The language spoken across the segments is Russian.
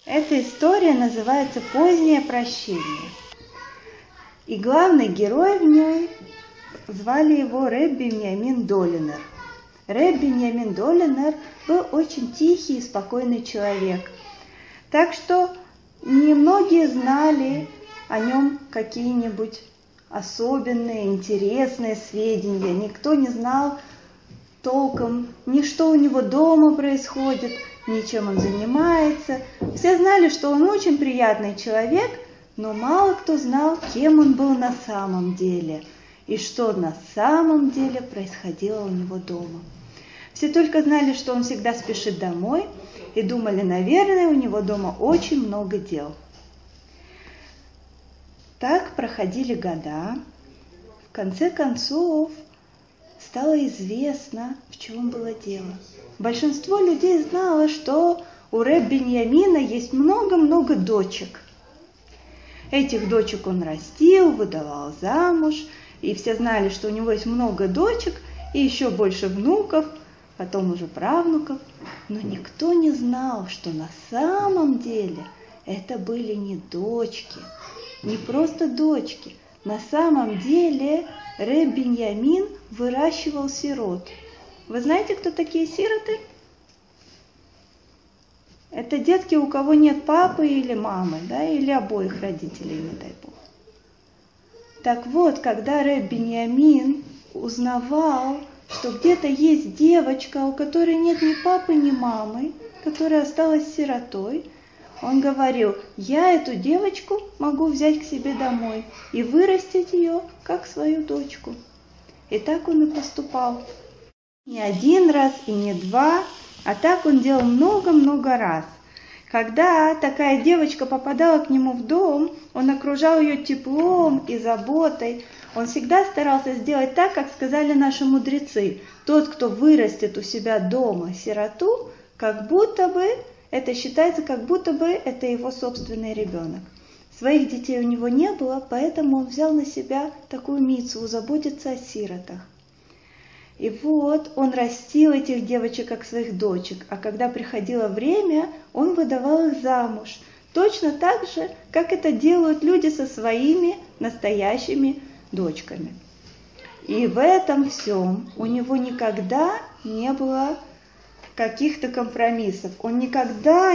Эта история называется «Позднее прощение». И главный герой в ней, звали его Реб Биньямин Долинер. Реб Биньямин Долинер был очень тихий и спокойный человек. Так что немногие знали о нем какие-нибудь особенные, интересные сведения. Никто не знал толком ни что у него дома происходит, ни чем он занимается. Все знали, что он очень приятный человек, но мало кто знал, кем он был на самом деле и что на самом деле происходило у него дома. Все только знали, что он всегда спешит домой, и думали, наверное, у него дома очень много дел. Так проходили года. В конце концов стало известно, в чем было дело. Большинство людей знало, что у Реб Биньямина есть много-много дочек. Этих дочек он растил, выдавал замуж, и все знали, что у него есть много дочек и еще больше внуков, потом уже правнуков. Но никто не знал, что на самом деле это были не дочки, не просто дочки. На самом деле Реб Биньямин выращивал сирот. Вы знаете, кто такие сироты? Это детки, у кого нет папы или мамы, да, или обоих родителей, не дай бог. Так вот, когда Реб Биньямин узнавал, что где-то есть девочка, у которой нет ни папы, ни мамы, которая осталась сиротой, он говорил: я эту девочку могу взять к себе домой и вырастить ее, как свою дочку. И так он и поступал. Не один раз и не два, а так он делал много-много раз. Когда такая девочка попадала к нему в дом, он окружал ее теплом и заботой. Он всегда старался сделать так, как сказали наши мудрецы. Тот, кто вырастет у себя дома сироту, как будто бы это считается, как будто бы это его собственный ребенок. Своих детей у него не было, поэтому он взял на себя такую мицву заботиться о сиротах. И вот он растил этих девочек как своих дочек, а когда приходило время, он выдавал их замуж. Точно так же, как это делают люди со своими настоящими дочками. И в этом всем у него никогда не было каких-то компромиссов. Он никогда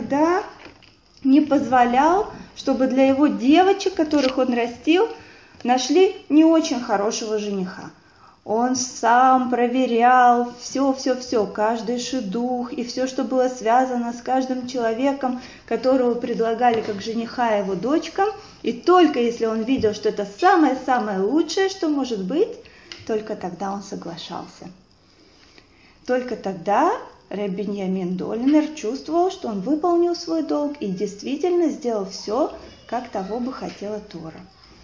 не позволял, чтобы для его девочек, которых он растил, нашли не очень хорошего жениха. Он сам проверял все, каждый шидух и все, что было связано с каждым человеком, которого предлагали как жениха его дочкам. И только если он видел, что это самое-самое лучшее, что может быть, только тогда он соглашался. Только тогда Реб Биньямин Долинер чувствовал, что он выполнил свой долг и действительно сделал все, как того бы хотела Тора.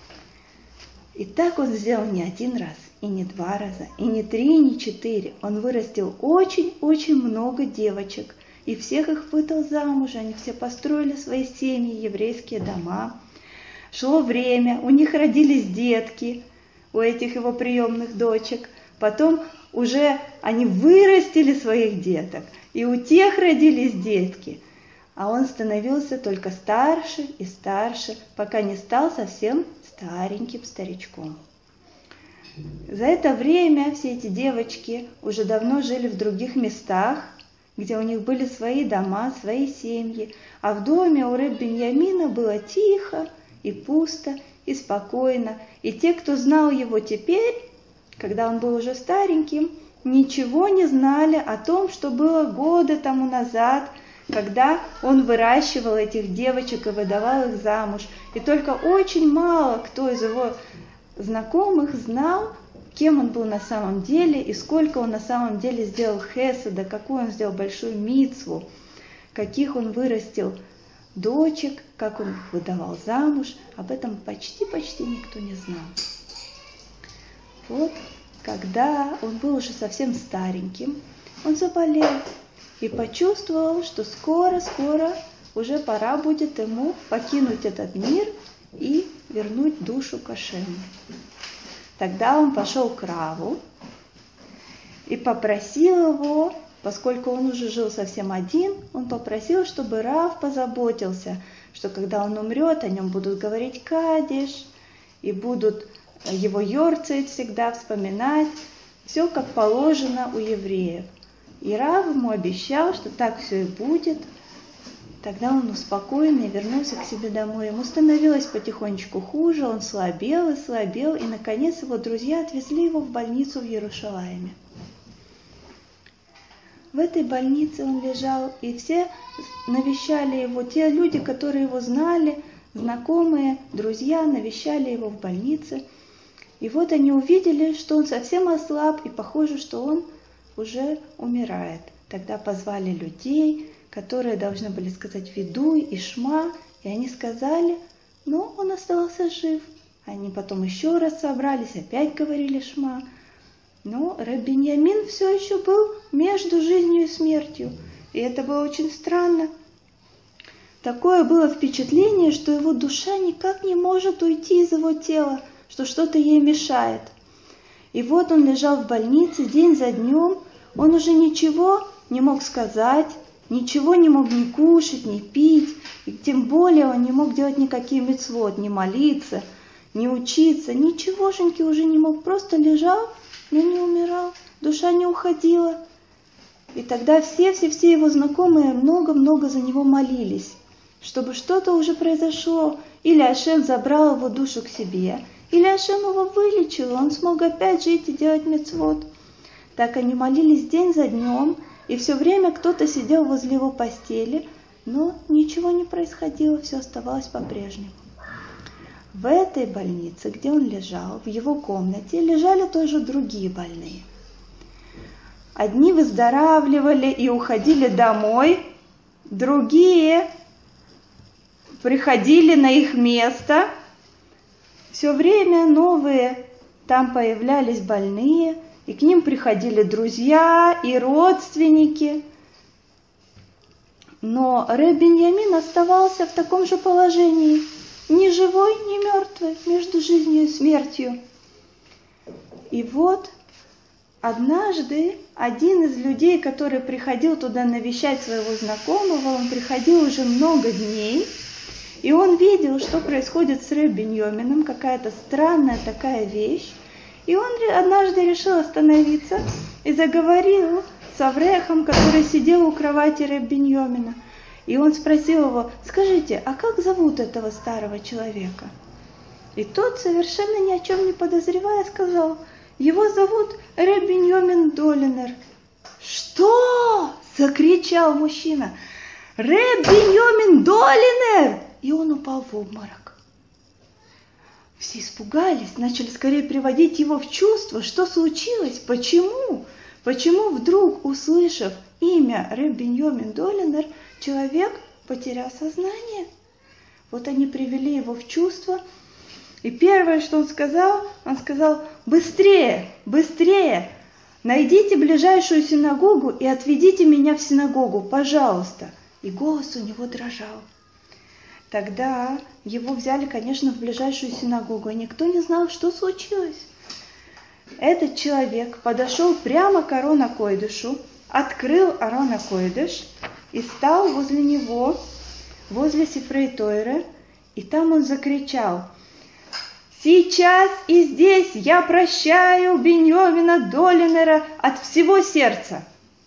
И так он сделал не один раз, и не два раза, и не три, и не четыре. Он вырастил очень-очень много девочек, и всех их выдал замуж. Они все построили свои семьи, еврейские дома. Шло время, у них родились детки, у этих его приемных дочек. Потом уже они вырастили своих деток, и у тех родились детки. А он становился только старше и старше, пока не стал совсем стареньким старичком. За это время все эти девочки уже давно жили в других местах, где у них были свои дома, свои семьи. А в доме у Реб Биньямина было тихо и пусто и спокойно. И те, кто знал его теперь, когда он был уже стареньким, ничего не знали о том, что было годы тому назад, когда он выращивал этих девочек и выдавал их замуж. И только очень мало кто из его знакомых знал, кем он был на самом деле и сколько он на самом деле сделал хеседа, какую он сделал большую мицву, каких он вырастил дочек, как он их выдавал замуж. Об этом почти никто не знал. Вот, когда он был уже совсем стареньким, он заболел и почувствовал, что скоро уже пора будет ему покинуть этот мир и вернуть душу к Ашему. Тогда он пошел к Раву и попросил его поскольку он уже жил совсем один, он попросил, чтобы Рав позаботился, что когда он умрет, о нем будут говорить кадиш, и будут его йорцeit всегда вспоминать, все как положено у евреев. И Рав ему обещал, что так все и будет. Тогда он успокоенный вернулся к себе домой. Ему становилось потихонечку хуже, он слабел, и, наконец, его друзья отвезли его в больницу в Иерушалайме. В этой больнице он лежал, и все навещали его, те люди, которые его знали, знакомые, друзья, навещали его в больнице. И вот они увидели, что он совсем ослаб, и похоже, что он уже умирает. Тогда позвали людей, которые должны были сказать «Видуй» и «Шма», и они сказали, но он остался жив. Они потом еще раз собрались, опять говорили «Шма». Но Ребби Биньямин все еще был между жизнью и смертью, и это было очень странно. Такое было впечатление, что его душа никак не может уйти из его тела, что что-то ей мешает. И вот он лежал в больнице день за днем, он уже ничего не мог сказать, ничего не мог ни кушать, ни пить, и тем более он не мог делать никакие мицвот, ни молиться, ни учиться, ничегошеньки уже не мог, просто лежал, но не умирал, душа не уходила. И тогда все его знакомые много-много за него молились, чтобы что-то уже произошло, или Ашем забрал его душу к себе, или Ашем его вылечил, он смог опять жить и делать мицвот. Так они молились день за днем, и все время кто-то сидел возле его постели, но ничего не происходило, все оставалось по-прежнему. В этой больнице, где он лежал, в его комнате, лежали тоже другие больные. Одни выздоравливали и уходили домой, другие приходили на их место. Все время новые там появлялись больные, и к ним приходили друзья и родственники. Но Ребби Биньямин оставался в таком же положении, ни живой, ни мертвый, между жизнью и смертью. И вот однажды один из людей, который приходил туда навещать своего знакомого, он приходил уже много дней, и он видел, что происходит с Ребби Биньямином, какая-то странная такая вещь. И он однажды решил остановиться и заговорил с Аврехом, который сидел у кровати Ребби Биньямина. И он спросил его: скажите, а как зовут этого старого человека? И тот, совершенно ни о чем не подозревая, сказал: его зовут Ребби Биньямин Долинер. Что? Закричал мужчина. Ребби Биньямин Долинер! И он упал в обморок. Все испугались, начали скорее приводить его в чувство. Что случилось? Почему? Почему вдруг, услышав имя Ребби Биньямин Долинер, человек потерял сознание? Вот они привели его в чувство. И первое, что он сказал: быстрее, быстрее, найдите ближайшую синагогу и отведите меня в синагогу, пожалуйста. И голос у него дрожал. Тогда его взяли, конечно, в ближайшую синагогу, и никто не знал, что случилось. Этот человек подошел прямо к Арон ха-Койдешу, открыл Арон ха-Койдеш и стал возле него, возле Сифрей Тойры, и там он закричал: «Сейчас и здесь я прощаю Биньямина Долинера от всего сердца».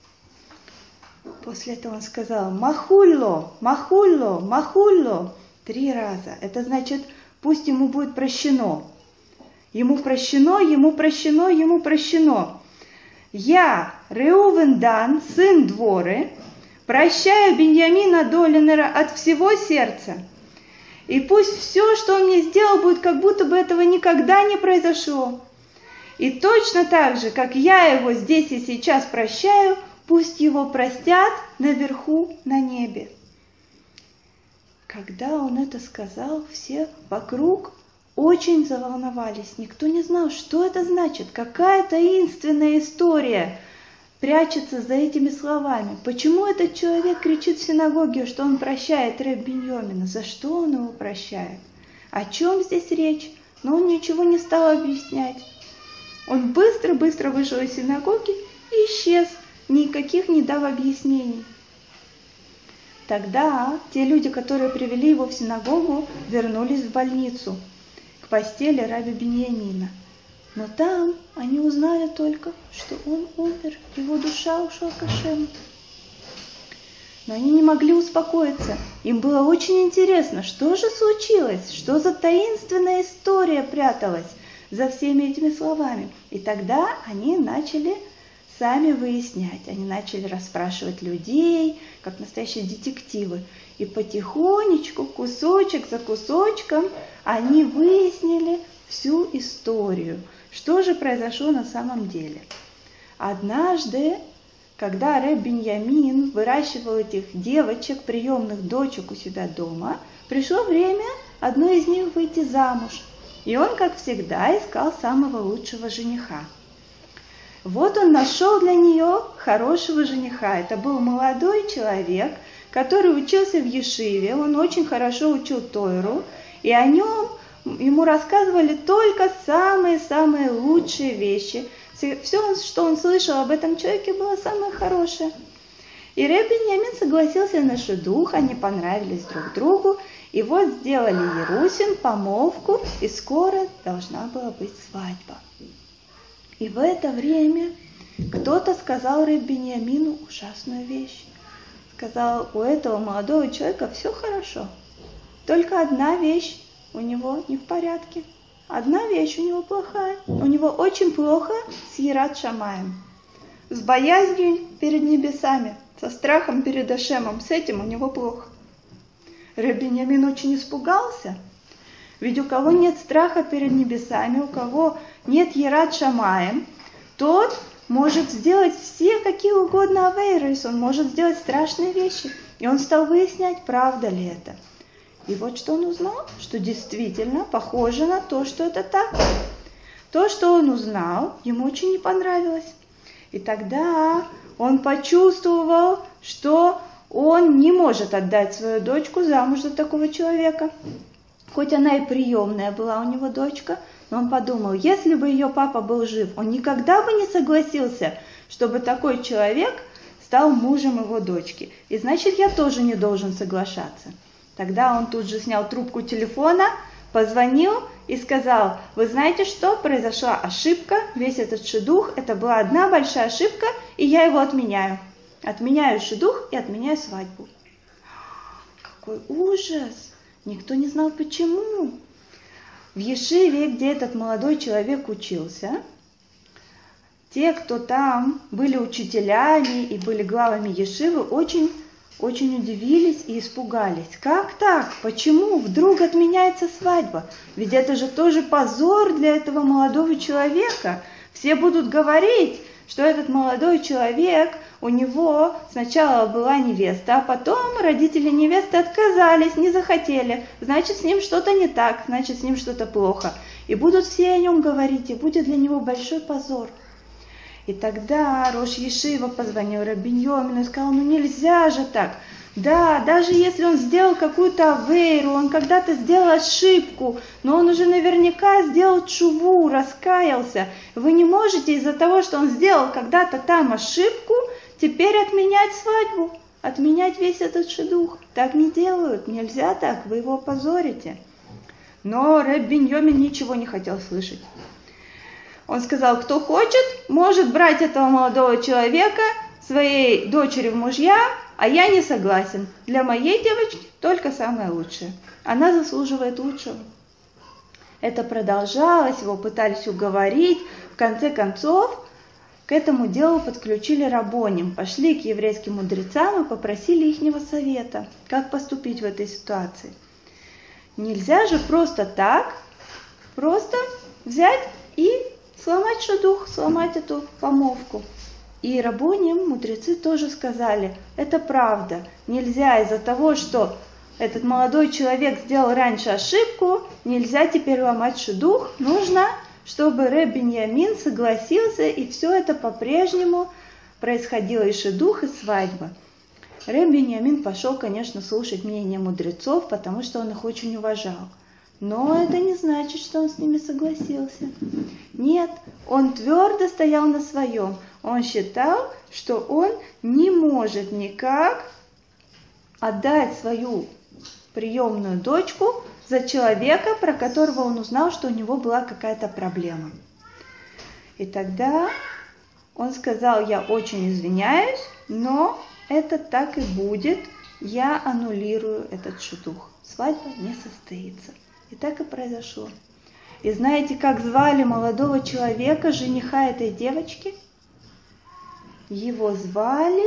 После этого он сказал: «Махулло, махулло, махулло» 3 раза. Это значит, пусть ему будет прощено. Ему прощено, ему прощено, ему прощено. Я, Реувен Дан, сын Дворы, прощаю Биньямина Долинера от всего сердца. И пусть все, что он мне сделал, будет как будто бы этого никогда не произошло. И точно так же, как я его здесь и сейчас прощаю, пусть его простят наверху на небе. Когда он это сказал, все вокруг очень заволновались. Никто не знал, что это значит. Какая таинственная история прячется за этими словами. Почему этот человек кричит в синагоге, что он прощает Ребби Биньямина? За что он его прощает? О чем здесь речь? Но он ничего не стал объяснять. Он быстро-быстро вышел из синагоги и исчез. никаких не дав объяснений. Тогда те люди, которые привели его в синагогу, вернулись в больницу, к постели раби Биньямина. Но там они узнали только, что он умер, его душа ушла к Ашему. Но они не могли успокоиться. Им было очень интересно, что же случилось, что за таинственная история пряталась за всеми этими словами. И тогда они начали сами выяснять. Они начали расспрашивать людей, как настоящие детективы. И потихонечку, кусочек за кусочком, они выяснили всю историю. Что же произошло на самом деле? Однажды, когда рэб Биньямин выращивал этих девочек, приемных дочек у себя дома, пришло время одной из них выйти замуж. И он, как всегда, искал самого лучшего жениха. Вот он нашел для нее хорошего жениха. Это был молодой человек, который учился в ешиве, он очень хорошо учил Тору, и о нем ему рассказывали только самые-самые лучшие вещи. Все, что он слышал об этом человеке, было самое хорошее. И рэб Биньямин согласился на шидух, они понравились друг другу, и вот сделали ерусин, помолвку, и скоро должна была быть свадьба. И в это время кто-то сказал рэб Биньямину ужасную вещь. Сказал, у этого молодого человека все хорошо, только одна вещь у него не в порядке. Одна вещь у него плохая. У него очень плохо с Йират Шамаем. С боязнью перед небесами, со страхом перед Ашемом. С этим у него плохо. рэб Биньямин очень испугался. Ведь у кого нет страха перед небесами, у кого нет Йират Шамаем, тот может сделать все какие угодно авейрос. Он может сделать страшные вещи. И он стал выяснять, правда ли это. И вот что он узнал, что действительно похоже на то, что это так. То, что он узнал, ему очень не понравилось. И тогда он почувствовал, что он не может отдать свою дочку замуж за такого человека. Хоть она и приемная была у него дочка, но он подумал, если бы ее папа был жив, он никогда бы не согласился, чтобы такой человек стал мужем его дочки. И значит, я тоже не должен соглашаться. Тогда он тут же снял трубку телефона, позвонил и сказал, вы знаете что, произошла ошибка, весь этот шидух, это была одна большая ошибка, и я его отменяю. Отменяю шидух и отменяю свадьбу. Какой ужас! Никто не знал почему. В ешиве, где этот молодой человек учился, те, кто там были учителями и были главами ешивы, очень удивились и испугались. Как так? Почему вдруг отменяется свадьба? Ведь это же тоже позор для этого молодого человека. Все будут говорить, что этот молодой человек, у него сначала была невеста, а потом родители невесты отказались, не захотели. Значит, с ним что-то не так, значит, с ним что-то плохо. И будут все о нем говорить, и будет для него большой позор. И тогда рош ешива позвонил рэб Биньямину и сказал, ну нельзя же так. Да, даже если он сделал какую-то авейру, он когда-то сделал ошибку, но он уже наверняка сделал тшуву, раскаялся. Вы не можете из-за того, что он сделал когда-то там ошибку, теперь отменять свадьбу, отменять весь этот шидух. Так не делают, нельзя так, вы его позорите. Но рэб Биньямин ничего не хотел слышать. Он сказал, кто хочет, может брать этого молодого человека, своей дочери в мужья, а я не согласен. Для моей девочки только самое лучшее. Она заслуживает лучшего. Это продолжалось, его пытались уговорить. В конце концов, к этому делу подключили рабоним. Пошли к еврейским мудрецам и попросили ихнего совета, как поступить в этой ситуации. Нельзя же просто так, просто взять и сломать шидух, сломать эту помолвку. И рабоним, мудрецы тоже сказали, это правда. Нельзя из-за того, что этот молодой человек сделал раньше ошибку, нельзя теперь ломать шидух. Нужно, чтобы рэб Биньямин согласился, и все это по-прежнему происходило, и шидух, и свадьба. Рэб Биньямин пошел, конечно, слушать мнение мудрецов, потому что он их очень уважал. Но это не значит, что он с ними согласился. Нет, он твердо стоял на своем. Он считал, что он не может никак отдать свою приемную дочку за человека, про которого он узнал, что у него была какая-то проблема. И тогда он сказал: я очень извиняюсь, но это так и будет, я аннулирую этот шидух. Свадьба не состоится. И так и произошло. И знаете, как звали молодого человека, жениха этой девочки? Его звали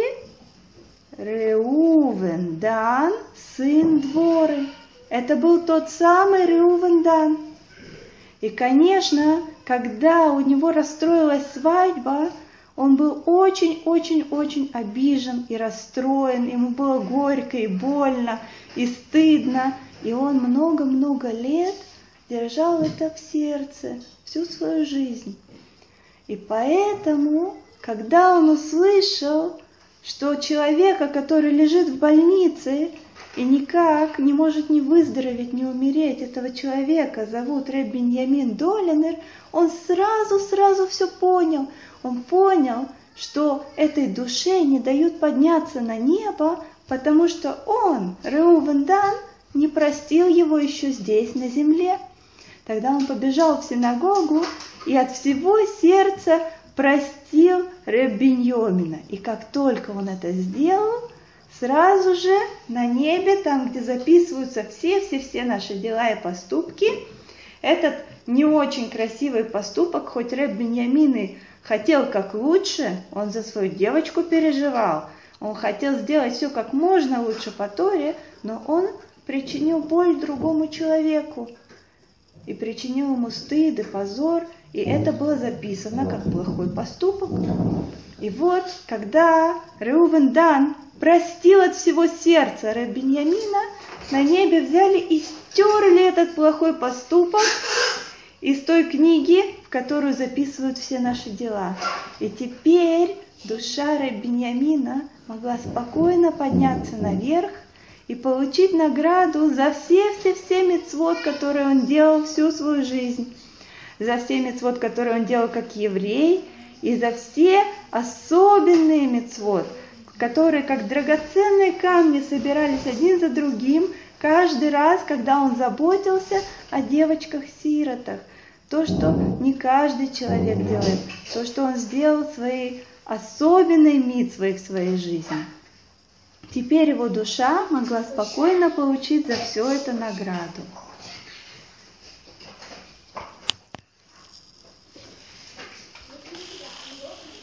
Реувен Дан, сын Дворы. Это был тот самый Реувен Дан. И, конечно, когда у него расстроилась свадьба, он был очень-очень-очень обижен и расстроен. Ему было горько и больно, и стыдно. И он много-много лет держал это в сердце всю свою жизнь. И поэтому, когда он услышал, что человека, который лежит в больнице и никак не может ни выздороветь, ни умереть, этого человека зовут Ребби Биньямин Долинер, он сразу все понял. Он понял, что этой душе не дают подняться на небо, потому что он, Реувен Дан, не простил его еще здесь, на земле. Тогда он побежал в синагогу и от всего сердца простил Ребби Биньямина. И как только он это сделал, сразу же на небе, там, где записываются все наши дела и поступки, этот не очень красивый поступок, хоть Ребби Биньямин и хотел как лучше, он за свою девочку переживал, он хотел сделать все как можно лучше по Торе, но он причинил боль другому человеку и причинил ему стыд и позор, и это было записано как плохой поступок. И вот, когда Реувен Дан простил от всего сердца Ребби Биньямина, на небе взяли и стерли этот плохой поступок из той книги, в которую записывают все наши дела. И теперь душа Ребби Биньямина могла спокойно подняться наверх и получить награду за все мицвот, которые он делал всю свою жизнь, за все мицвот, которые он делал как еврей, и за все особенные мицвот, которые как драгоценные камни собирались один за другим каждый раз, когда он заботился о девочках-сиротах. То, что не каждый человек делает, то, что он сделал своей особенной мицвой в своей жизни. Теперь его душа могла спокойно получить за все это награду.